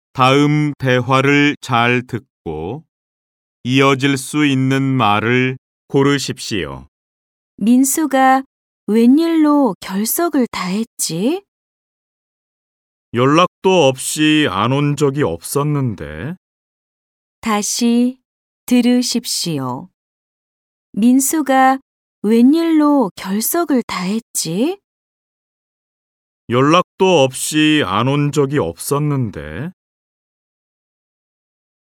다음 대화를 잘 듣고 이어질 수 있는 말을 고르십시오. 민수가 웬일로 결석을 다 했지? 연락도 없이 안 온 적이 없었는데. 다시 들으십시오. 민수가 웬일로 결석을 다 했지? 연락도 없이 안 온 적이 없었는데.